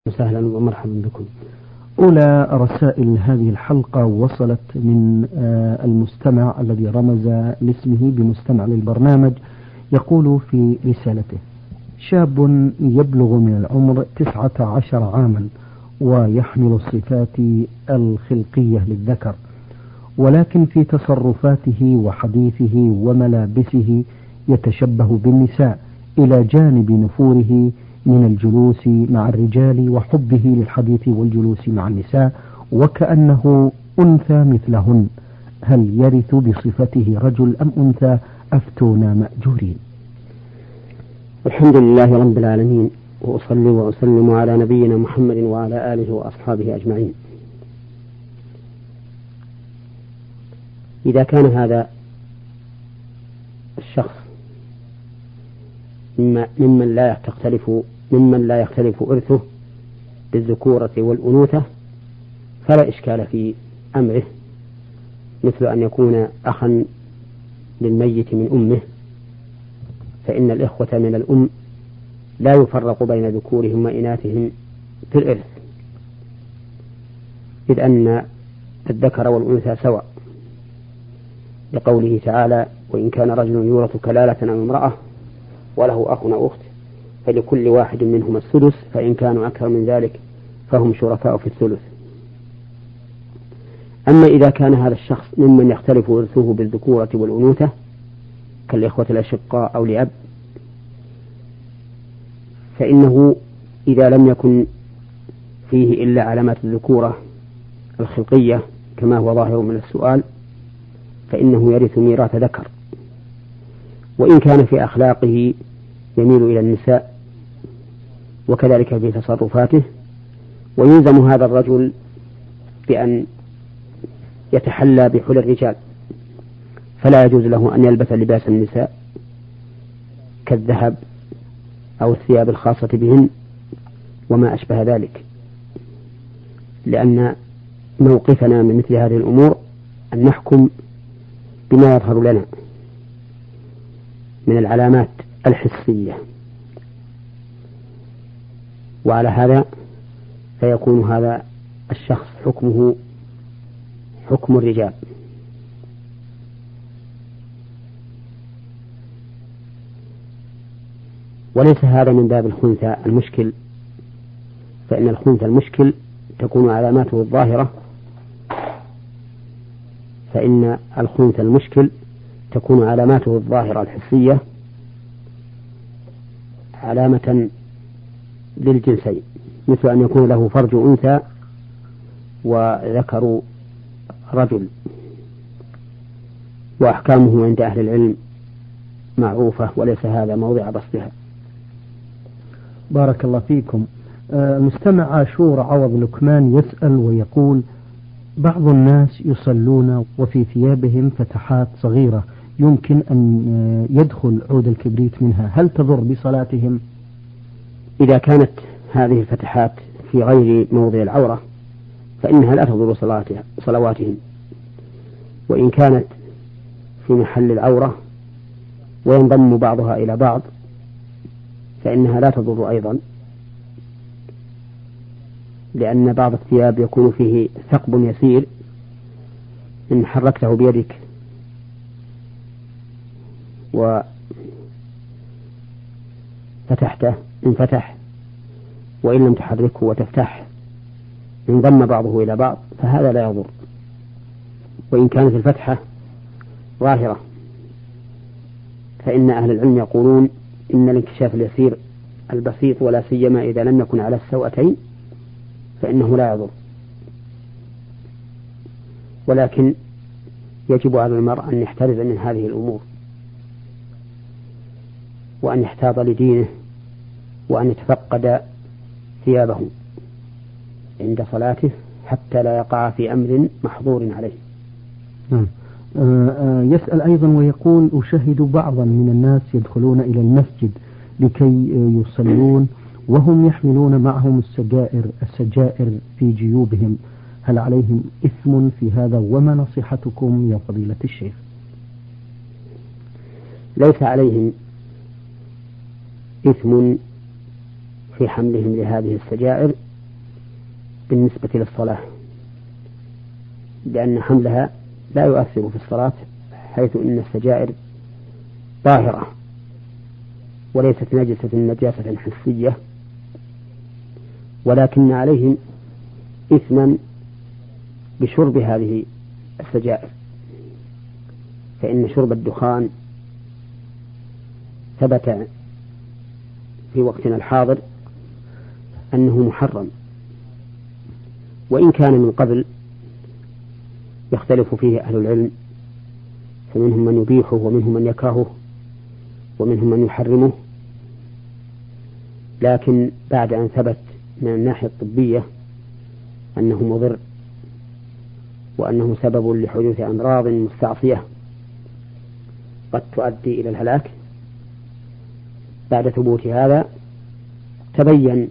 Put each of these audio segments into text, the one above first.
وسهلا ومرحبا بكم. أولى رسائل هذه الحلقة وصلت من المستمع الذي رمز لاسمه بمستمع للبرنامج. يقول في رسالته: شاب يبلغ من العمر 19 عاما ويحمل الصفات الخلقية للذكر، ولكن في تصرفاته وحديثه وملابسه يتشبه بالنساء إلى جانب نفوره من الجلوس مع الرجال وحبه للحديث والجلوس مع النساء وكأنه أنثى مثلهن. هل يرث بصفته رجل أم أنثى؟ أفتونا مأجورين. الحمد لله رب العالمين، وأصلي وأسلم على نبينا محمد وعلى آله وأصحابه أجمعين. إذا كان هذا الشخص ممن لا يختلف إرثه بالذكورة والأنوثة فلا إشكال في أمره، مثل أن يكون أخا للميت من أمه، فإن الإخوة من الأم لا يفرق بين ذكورهم وإناثهم في الإرث، إذ أن الذكر والأنثى سواء، لقوله تعالى: وإن كان رجل يورث كلالة أو امرأة وله أخ أو أخت فلكل واحد منهما السدس فإن كانوا أكثر من ذلك فهم شركاء في الثلث. أما إذا كان هذا الشخص ممن يختلف إرثه بالذكورة والأنوثة كالإخوة الأشقاء أو لأب، فإنه إذا لم يكن فيه إلا علامات الذكورة الخلقية كما هو ظاهر من السؤال فإنه يرث ميراث ذكر، وإن كان في أخلاقه يميل إلى النساء وكذلك في تصرفاته، ويلزم هذا الرجل بأن يتحلى بحلى الرجال، فلا يجوز له أن يلبس لباس النساء كالذهب أو الثياب الخاصة بهن وما أشبه ذلك، لأن موقفنا من مثل هذه الأمور أن نحكم بما يظهر لنا من العلامات الحسية، وعلى هذا فيكون هذا الشخص حكمه حكم الرجال. وليس هذا من باب الخنثى المشكل، فإن الخنثى المشكل تكون علاماته الظاهرة، فإن الخنثى المشكل تكون علاماته الظاهرة الحسية علامة للجنسين، مثل أن يكون له فرج أنثى وذكر رجل، وأحكامه عند أهل العلم معروفة وليس هذا موضع بسطها. بارك الله فيكم. المستمع عاشور عوض لكمان يسأل ويقول: بعض الناس يصلون وفي ثيابهم فتحات صغيرة يمكن أن يدخل عود الكبريت منها، هل تضر بصلاتهم؟ إذا كانت هذه الفتحات في غير موضع العورة فإنها لا تضر صلواتهم، وإن كانت في محل العورة وينضم بعضها إلى بعض فإنها لا تضر أيضا، لأن بعض الثياب يكون فيه ثقب يسير إن حركته بيدك وفتحته انفتح، وإن لم تحركه وتفتح انضم بعضه إلى بعض فهذا لا يضر. وإن كانت الفتحة ظاهرة فإن أهل العلم يقولون إن الانكشاف اليسير البسيط ولا سيما إذا لم يكن على السوأتين فإنه لا يضر، ولكن يجب على المرء أن يحترز من هذه الأمور وأن يحتاط لدينه وأن يتفقد ثيابه عند صلاته حتى لا يقع في أمر محظور عليه. يسأل أيضا ويقول: أشاهد بعضا من الناس يدخلون إلى المسجد لكي يصلون وهم يحملون معهم السجائر في جيوبهم، هل عليهم إثم في هذا؟ وما نصيحتكم يا فضيلة الشيخ؟ ليس عليهم إثم في حملهم لهذه السجائر بالنسبة للصلاة، لأن حملها لا يؤثر في الصلاة، حيث إن السجائر طاهرة وليست نجاسة حسية، ولكن عليهم إثما بشرب هذه السجائر، فإن شرب الدخان ثبت في وقتنا الحاضر أنه محرم، وإن كان من قبل يختلف فيه أهل العلم، فمنهم من يبيحه ومنهم من يكرهه ومنهم من يحرمه، لكن بعد أن ثبت من الناحية الطبية أنه مضر وأنه سبب لحدوث أمراض مستعصية قد تؤدي إلى الهلاك، بعد ثبوت هذا تبين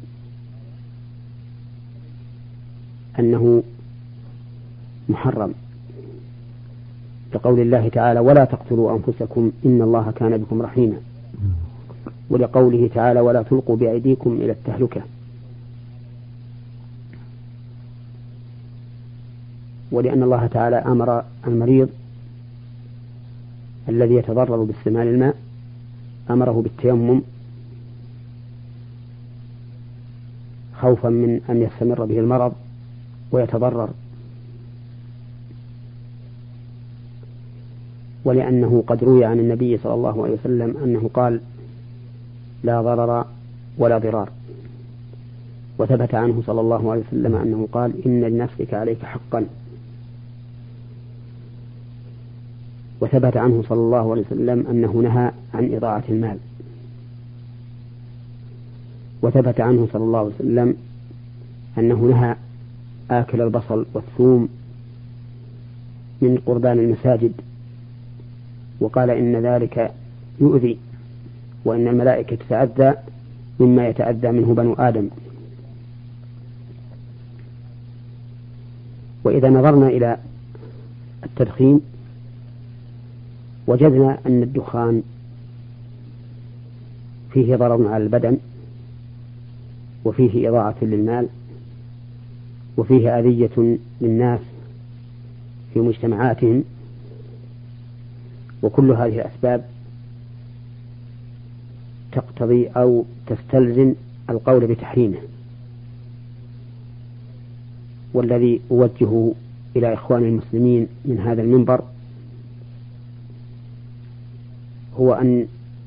أنه محرم، لقول الله تعالى: ولا تقتلوا أنفسكم إن الله كان بكم رحيما، ولقوله تعالى: ولا تلقوا بأيديكم إلى التهلكة، ولأن الله تعالى أمر المريض الذي يتضرر باستعمال الماء أمره بالتيمم خوفا من أن يستمر به المرض ويتضرر، ولأنه قد روي عن النبي صلى الله عليه وسلم أنه قال: لا ضرر ولا ضرار، وثبت عنه صلى الله عليه وسلم أنه قال: إن لنفسك عليك حقا، وثبت عنه صلى الله عليه وسلم أنه نهى عن إضاعة المال، وثبت عنه صلى الله عليه وسلم أنه نهى آكل البصل والثوم من قربان المساجد، وقال: إن ذلك يؤذي، وإن الملائكة تتأذى مما يتأذى منه بنو آدم. وإذا نظرنا إلى التدخين وجدنا أن الدخان فيه ضرر على البدن، وفيه إضاعة للمال، وفيه أذية للناس في مجتمعاتهم، وكل هذه الأسباب تقتضي أو تستلزم القول بتحريمه. والذي أوجه إلى إخوان المسلمين من هذا المنبر هو أن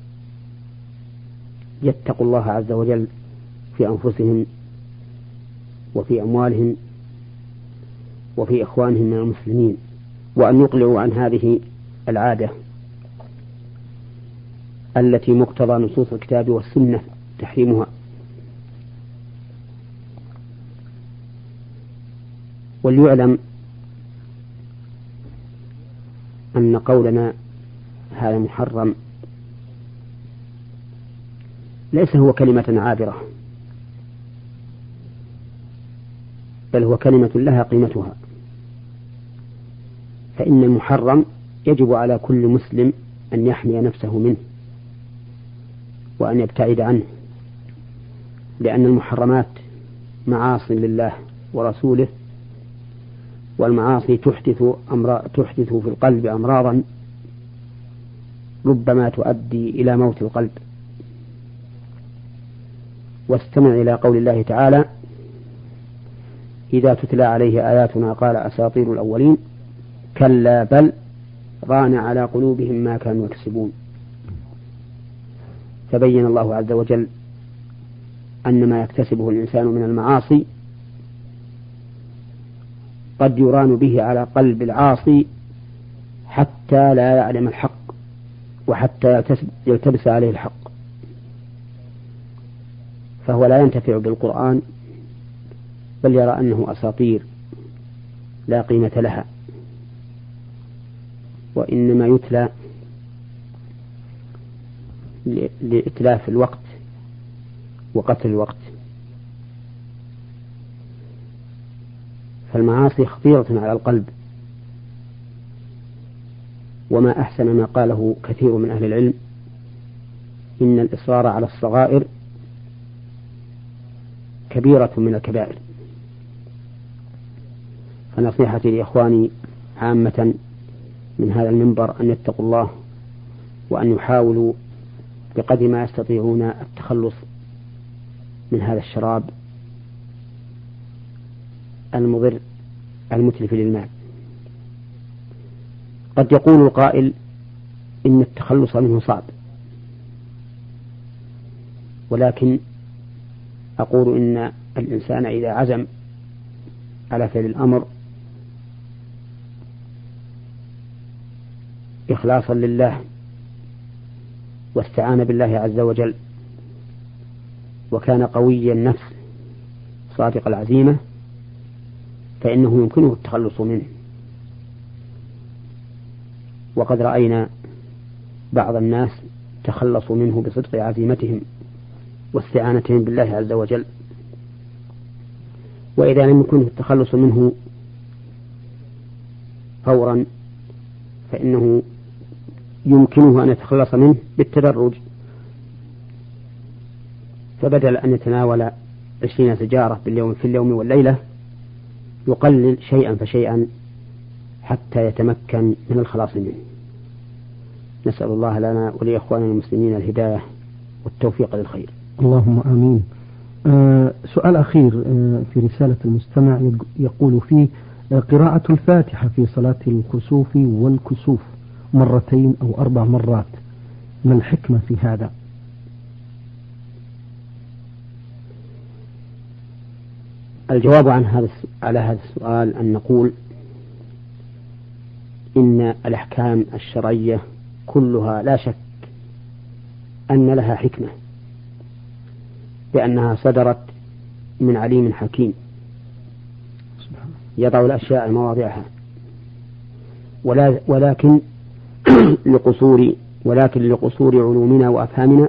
يتقوا الله عز وجل في أنفسهم وفي أموالهم وفي إخوانهم من المسلمين، وأن يقلعوا عن هذه العادة التي مقتضى نصوص الكتاب والسنة تحريمها. وليعلم أن قولنا هذا محرم ليس هو كلمة عابرة، بل هو كلمة لها قيمتها، فإن المحرم يجب على كل مسلم أن يحمي نفسه منه وأن يبتعد عنه، لأن المحرمات معاصي لله ورسوله، والمعاصي تحدث في القلب أمراضا ربما تؤدي إلى موت القلب. واستمع إلى قول الله تعالى: إذا تتلى عليه آياتنا قال أساطير الأولين كلا بل ران على قلوبهم ما كانوا يكسبون. فبين الله عز وجل أن ما يكتسبه الإنسان من المعاصي قد يران به على قلب العاصي حتى لا يعلم الحق وحتى يلتبس عليه الحق، فهو لا ينتفع بالقرآن بل يرى أنه أساطير لا قيمة لها، وإنما يتلى لإتلاف الوقت وقتل الوقت. فالمعاصي خطيرة على القلب، وما أحسن ما قاله كثير من أهل العلم: إن الإصرار على الصغائر كبيرة من الكبائر. فنصيحتي لإخواني عامة من هذا المنبر أن يتقوا الله وأن يحاولوا بقدر ما يستطيعون التخلص من هذا الشراب المضر المتلف للمال. قد يقول القائل إن التخلص منه صعب، ولكن أقول إن الإنسان إذا عزم على فعل الأمر إخلاصا لله واستعان بالله عز وجل وكان قوي النفس صادق العزيمة فإنه يمكنه التخلص منه. وقد رأينا بعض الناس تخلصوا منه بصدق عزيمتهم واستعانتهم بالله عز وجل. وإذا لم يكن التخلص منه فورا فإنه يمكنه أن يتخلص منه بالتدرج، فبدل أن يتناول 20 سجارة في اليوم والليلة يقلل شيئا فشيئا حتى يتمكن من الخلاص منه. نسأل الله لنا ولإخواننا المسلمين الهداية والتوفيق للخير. اللهم آمين. سؤال أخير في رسالة المستمع يقول فيه قراءة الفاتحة في صلاة الخسوف والكسوف 2 أو 4 مرات، ما الحكمة في هذا؟ الجواب على هذا السؤال أن نقول إن الأحكام الشرعية كلها لا شك أن لها حكمة، لأنها صدرت من عليم حكيم يضع الأشياء مواضعها، ولكن لقصور علومنا وأفهامنا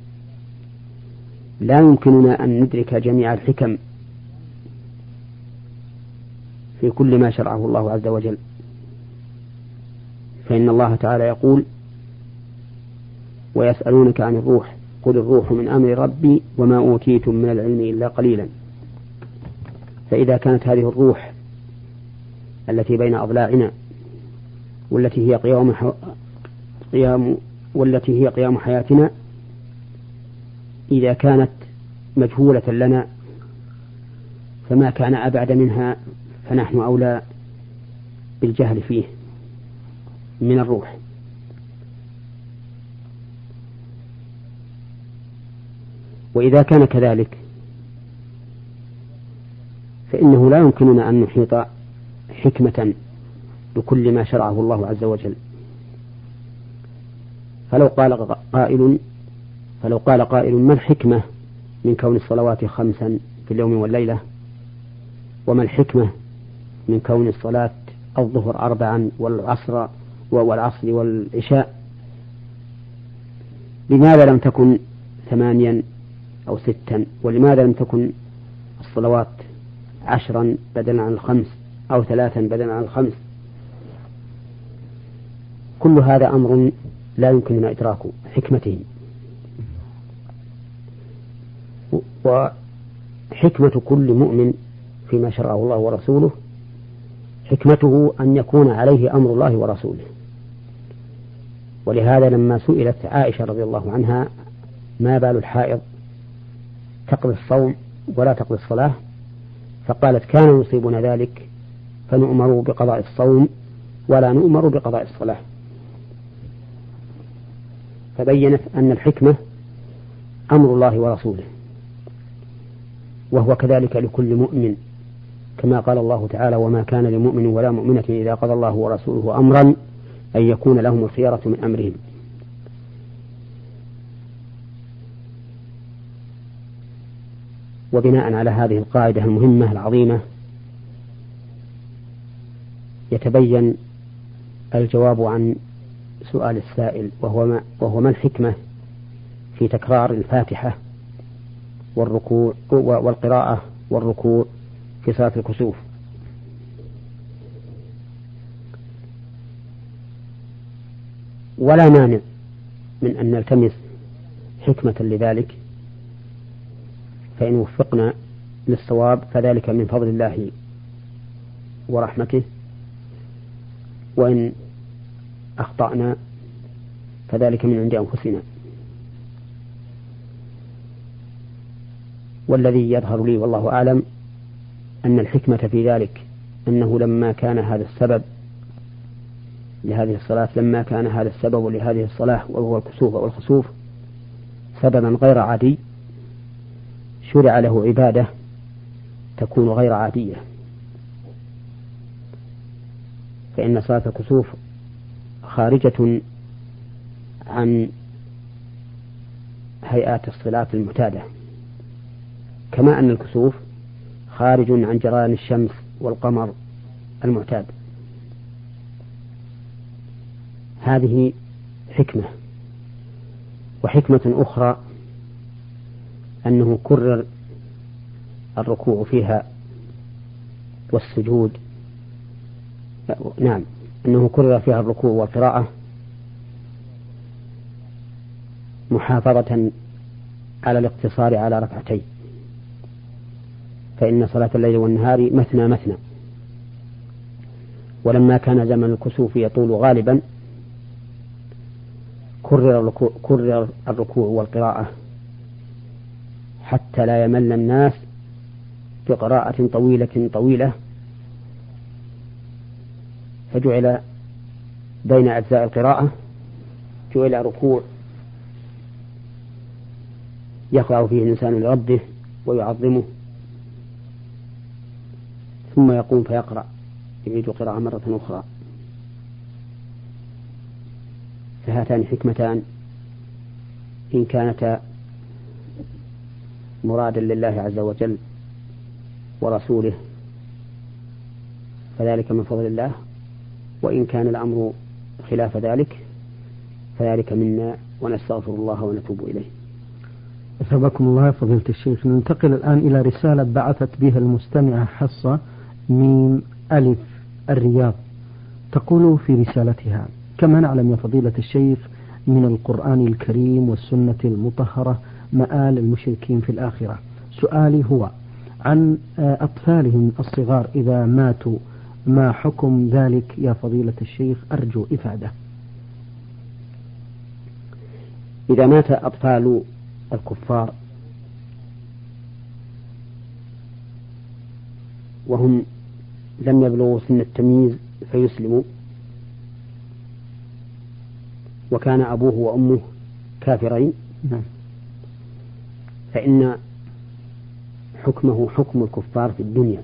لا يمكننا أن ندرك جميع الحكم في كل ما شرعه الله عز وجل. فإن الله تعالى يقول: ويسألونك عن الروح قل الروح من أمر ربي وما أوتيتم من العلم إلا قليلا. فإذا كانت هذه الروح التي بين أضلاعنا والتي هي قيام حياتنا إذا كانت مجهولة لنا فما كان أبعد منها فنحن أولى بالجهل فيه من الروح. وإذا كان كذلك فإنه لا يمكننا أن نحيط حكمة بكل ما شرعه الله عز وجل. فلو قال قائل ما الحكمة من كون الصلوات 5 في اليوم والليلة، وما الحكمة من كون الصلاة الظهر 4 والعصر والعشاء، لماذا لم تكن 8 أو 6؟ ولماذا لم تكن الصلوات 10 بدلا عن 5 أو 3 بدلا عن 5؟ كل هذا أمر لا يمكننا إدراك حكمته. وحكمة كل مؤمن فيما شرعه الله ورسوله حكمته أن يكون عليه أمر الله ورسوله. ولهذا لما سئلت عائشة رضي الله عنها ما بال الحائض تقضي الصوم ولا تقضي الصلاة، فقالت كان يصيبنا ذلك فنؤمر بقضاء الصوم ولا نؤمر بقضاء الصلاة. فبينت أن الحكمة أمر الله ورسوله، وهو كذلك لكل مؤمن، كما قال الله تعالى: وما كان لمؤمن ولا مؤمنة إذا قضى الله ورسوله أمرا أن يكون لهم الخيرة من أمرهم. وبناء على هذه القاعدة المهمة العظيمة يتبين الجواب عن سؤال السائل، وهو ما الحكمة في تكرار الفاتحة والركوع والقراءة والركوع في صلاة الكسوف. ولا مانع من أن نلتمس حكمة لذلك، فإن وفقنا للصواب فذلك من فضل الله ورحمته، وإن أخطأنا فذلك من عند أنفسنا. والذي يظهر لي والله أعلم أن الحكمة في ذلك أنه لما كان هذا السبب لهذه الصلاة، لما كان هذا السبب لهذه الصلاة وهو الكسوف والخسوف سببا غير عادي، شرع له عبادة تكون غير عادية. فإن صلاة الكسوف خارجة عن هيئات الصلاة المعتادة، كما أن الكسوف خارج عن جريان الشمس والقمر المعتاد. هذه حكمة. وحكمة أخرى أنه كرر الركوع فيها والسجود، نعم، أنه كرر فيها الركوع والقراءة محافظة على الاقتصار على ركعتين، فإن صلاة الليل والنهار مثنى مثنى. ولما كان زمن الكسوف يطول غالبا كرر الركوع والقراءة حتى لا يمل الناس بقراءة طويلة، فجعل بين أجزاء القراءة جعل ركوع يخضع فيه الإنسان لربه ويعظمه، ثم يقوم فيقرأ يعيد القراءة مرة أخرى. فهاتان حكمتان إن كانتا مرادا لله عز وجل ورسوله فذلك من فضل الله، وإن كان الأمر خلاف ذلك فذلك منا، ونستغفر الله ونتوب إليه. أثابكم الله فضيلة الشيخ. ننتقل الآن إلى رسالة بعثت بها المستمعة حصة ميم ألف الرياض، تقول في رسالتها: كما نعلم يا فضيلة الشيخ من القرآن الكريم والسنة المطهرة مآل المشركين في الآخرة، سؤالي هو عن أطفالهم الصغار إذا ماتوا ما حكم ذلك يا فضيلة الشيخ؟ أرجو إفادة. إذا مات أطفال الكفار وهم لم يبلغوا سن التمييز فيسلموا، وكان أبوه وأمه كافرين، فإن حكمه حكم الكفار في الدنيا،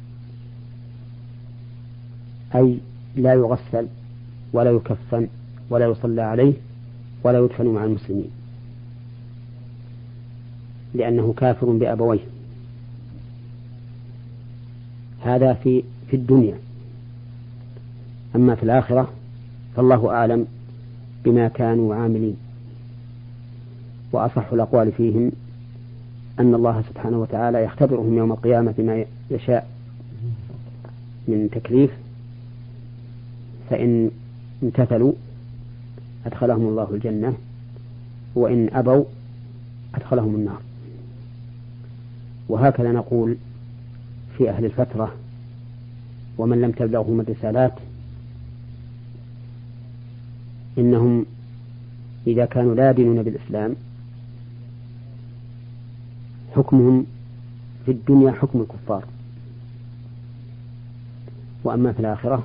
أي لا يغسل ولا يكفن ولا يصلى عليه ولا يدفن مع المسلمين، لأنه كافر بأبويه. هذا في الدنيا. أما في الآخرة فالله أعلم بما كانوا عاملين. وأصح الأقوال فيهم أن الله سبحانه وتعالى يختبرهم يوم القيامة بما يشاء من تكليف، فإن امتثلوا أدخلهم الله الجنة، وإن أبوا أدخلهم النار. وهكذا نقول في أهل الفترة ومن لم تبلغهم الرسالات، إنهم إذا كانوا لا يدينون بالإسلام حكمهم في الدنيا حكم الكفار، وأما في الآخرة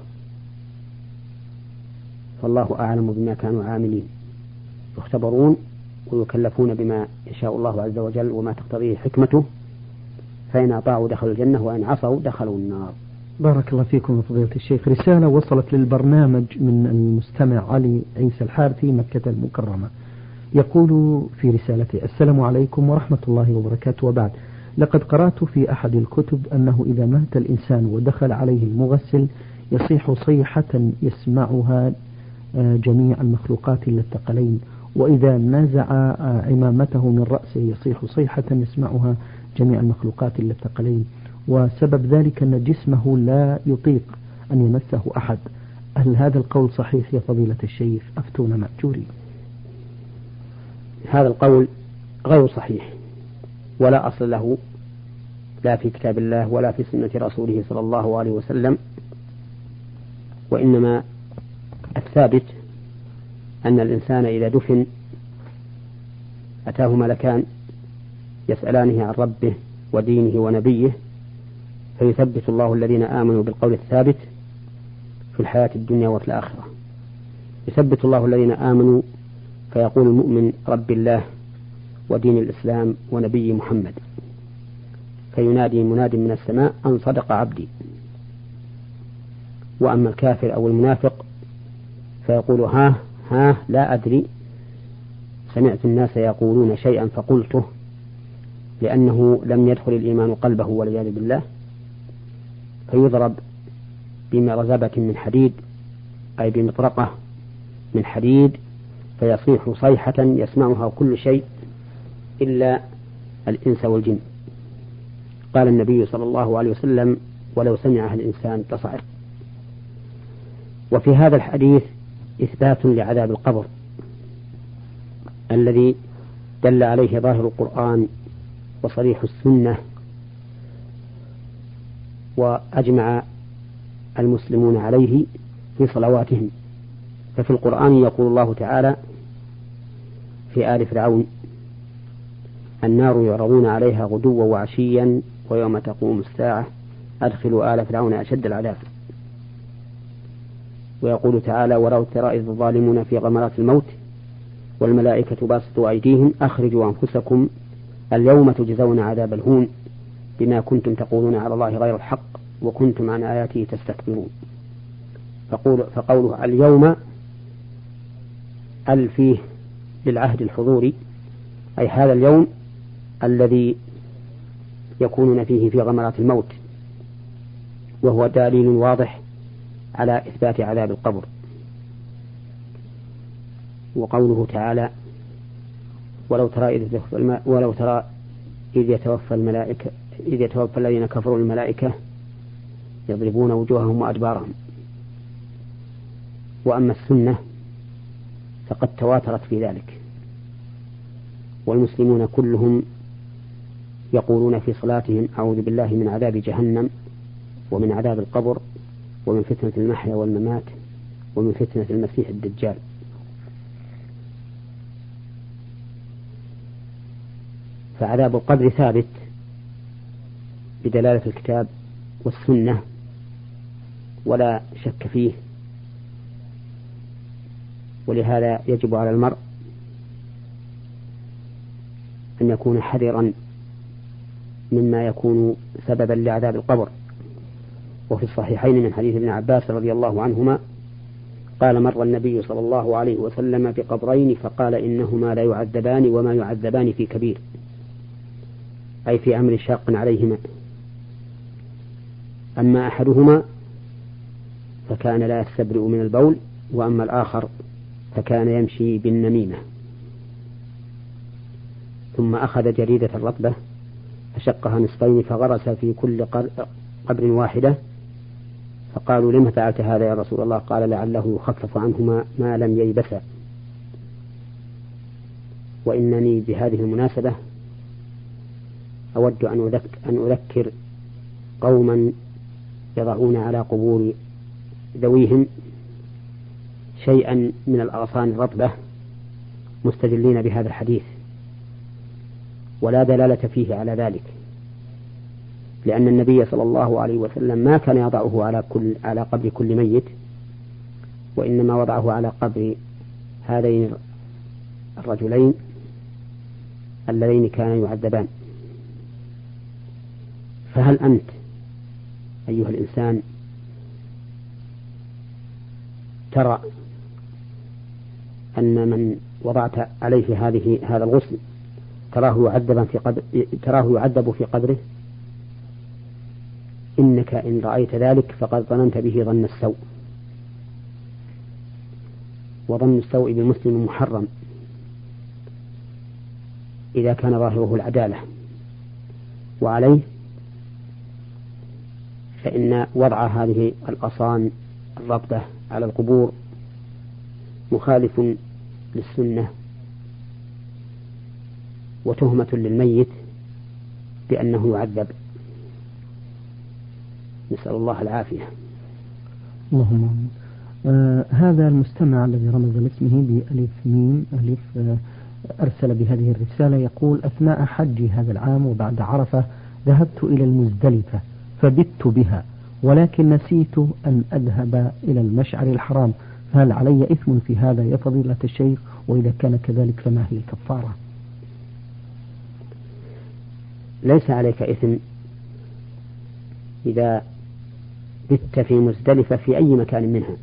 فالله أعلم بما كانوا عاملين، يختبرون ويكلفون بما يشاء الله عز وجل وما تقتضيه حكمته، فإن أطاعوا دخلوا الجنة وإن عصوا دخلوا النار. بارك الله فيكم فضيلة الشيخ. رسالة وصلت للبرنامج من المستمع علي عيسى الحارثي مكة المكرمة، يقول في رسالته: السلام عليكم ورحمة الله وبركاته، وبعد، لقد قرأت في أحد الكتب أنه إذا مات الإنسان ودخل عليه المغسل يصيح صيحة يسمعها جميع المخلوقات إلا الثقلين، وإذا نزع عمامته من رأسه يصيح صيحة يسمعها جميع المخلوقات إلا الثقلين، وسبب ذلك أن جسمه لا يطيق أن يمسه أحد. هل هذا القول صحيح يا فضيلة الشيخ؟ أفتونا مأجورين. هذا القول غير صحيح، ولا أصل له لا في كتاب الله ولا في سنة رسوله صلى الله عليه وسلم، وإنما الثابت أن الإنسان إذا دفن أتاه ملكان يسألانه عن ربه ودينه ونبيه، فيثبت الله الذين آمنوا بالقول الثابت في الحياة الدنيا وفي الآخرة. يثبت الله الذين آمنوا فيقول المؤمن رب الله ودين الإسلام ونبي محمد، فينادي مناد من السماء أن صدق عبدي. وأما الكافر أو المنافق فيقول ها لا أدري، سمعت الناس يقولون شيئا فقلته، لأنه لم يدخل الإيمان قلبه والعياذ بالله، فيضرب بمرزبة من حديد أي بمطرقة من حديد، فيصيح صيحة يسمعها كل شيء إلا الإنس والجن. قال النبي صلى الله عليه وسلم ولو سمعها الإنسان لصعق. وفي هذا الحديث إثبات لعذاب القبر الذي دل عليه ظاهر القرآن وصريح السنة، وأجمع المسلمون عليه في صلواتهم. ففي القرآن يقول الله تعالى في آل فرعون: النار يعرضون عليها غدوا وعشيا ويوم تقوم الساعة أدخلوا آل فرعون أشد العذاب. ويقول تعالى: ولو ترى إذ الظالمون في غمرات الموت والملائكة باسطوا أيديهم أخرجوا أنفسكم اليوم تجزون عذاب الهون بما كنتم تقولون على الله غير الحق وكنتم عن آياته تستكبرون. فقوله اليوم فيه للعهد الحضوري، أي هذا اليوم الذي يكونون فيه في غمرات الموت، وهو دليل واضح على إثبات عذاب القبر. وقوله تعالى: ولو ترى إذ يتوفى الذين كفروا الملائكة يضربون وجوههم وأدبارهم. وأما السنة فقد تواترت في ذلك، والمسلمون كلهم يقولون في صلاتهم: أعوذ بالله من عذاب جهنم ومن عذاب القبر ومن فتنة المحيا والممات ومن فتنة المسيح الدجال. فعذاب القبر ثابت بدلالة الكتاب والسنة ولا شك فيه، ولهذا يجب على المرء أن يكون حذرا مما يكون سببا لعذاب القبر. وفي الصحيحين من حديث ابن عباس رضي الله عنهما قال: مر النبي صلى الله عليه وسلم بقبرين فقال: إنهما لا يعذبان وما يعذبان في كبير، أي في أمر شاق عليهما. أما أحدهما فكان لا يستبرئ من البول، وأما الآخر فكان يمشي بالنميمة. ثم أخذ جريدة الرطبة فشقها نصفين فغرس في كل قبر واحدة، فقالوا: لم فعلت هذا يا رسول الله؟ قال: لعله يخفف عنهما ما لم ييبسا. وإنني بهذه المناسبة أود أن أذكر قوما يضعون على قبور ذويهم شيئا من الأغصان الرطبة مستدلين بهذا الحديث، ولا دلالة فيه على ذلك، لأن النبي صلى الله عليه وسلم ما كان يضعه على قبر كل ميت، وإنما وضعه على قبر هذين الرجلين اللذين كانا يعذبان. فهل أنت أيها الإنسان ترى أن من وضعت عليه هذا الغسل تراه يعذب في قبره؟ إنك إن رأيت ذلك فقد ظننت به ظن السوء، وظن السوء بالمسلم محرم إذا كان ظاهره العدالة. وعليه فإن وضع هذه الأغصان الرطبة على القبور مخالف للسنة وتهمة للميت بأنه يعذب، نسأل الله العافية. اللهم هذا المستمع الذي رمز لاسمه بألف ميم ألف أرسل بهذه الرسالة يقول: أثناء حجي هذا العام وبعد عرفة ذهبت إلى المزدلفة فبت بها، ولكن نسيت أن أذهب إلى المشعر الحرام، فهل علي إثم في هذا يا فضيلة الشيخ؟ وإذا كان كذلك فما هي الكفارة؟ ليس عليك إثم إذا بت في مزدلفة في أي مكان منها،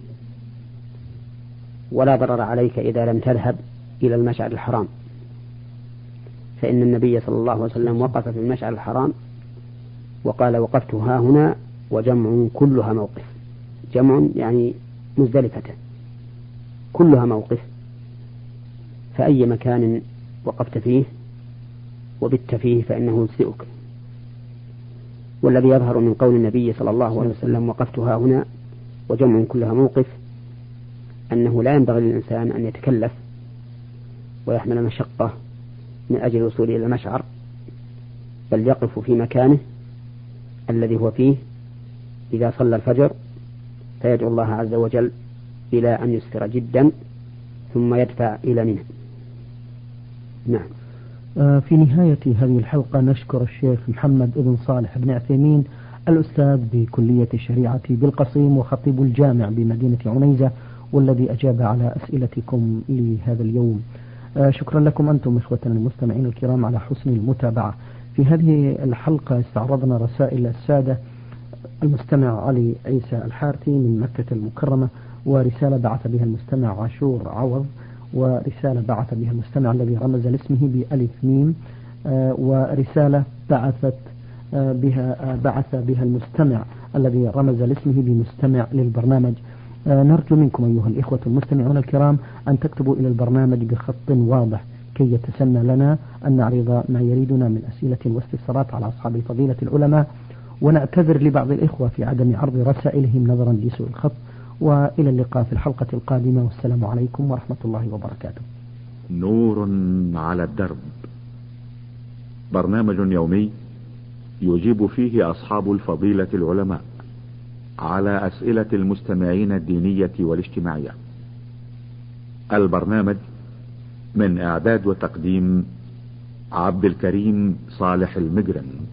ولا ضرر عليك إذا لم تذهب إلى المشعر الحرام، فإن النبي صلى الله عليه وسلم وقف في المشعر الحرام وقال: وقفت ها هنا وجمع كلها موقف. جمع يعني مزدلفة كلها موقف، فأي مكان وقفت فيه وبت فيه فإنه يجزئك. والذي يظهر من قول النبي صلى الله عليه وسلم: وقفت ها هنا وجمع كلها موقف، أنه لا ينبغي للإنسان أن يتكلف ويحمل مشقة من أجل الوصول إلى المشعر، بل يقف في مكانه الذي هو فيه إذا صلى الفجر، فيدعو الله عز وجل إلى أن يسفر جدا ثم يدفع إلى منه. نعم. في نهاية هذه الحلقة نشكر الشيخ محمد بن صالح بن عثيمين، الأستاذ بكلية الشريعة بالقصيم وخطيب الجامع بمدينة عنيزة، والذي أجاب على أسئلتكم لهذا اليوم. شكرا لكم أنتم إخوتنا المستمعين الكرام على حسن المتابعة. في هذه الحلقة استعرضنا رسائل السادة: المستمع علي عيسى الحارثي من مكة المكرمة، ورسالة بعث بها المستمع عاشور عوض، ورسالة بعث بها المستمع الذي رمز لاسمه بألف ميم، ورسالة بعث بها المستمع الذي رمز لاسمه بمستمع للبرنامج. نرجو منكم أيها الإخوة المستمعون الكرام أن تكتبوا إلى البرنامج بخط واضح كي يتسنى لنا أن نعرض ما يريدنا من أسئلة واستفسارات على أصحاب الفضيلة العلماء، ونعتذر لبعض الإخوة في عدم عرض رسائلهم نظرا لسوء الخط. وإلى اللقاء في الحلقة القادمة، والسلام عليكم ورحمة الله وبركاته. نور على الدرب، برنامج يومي يجيب فيه أصحاب الفضيلة العلماء على أسئلة المستمعين الدينية والاجتماعية. البرنامج من إعداد وتقديم عبد الكريم صالح المجرم.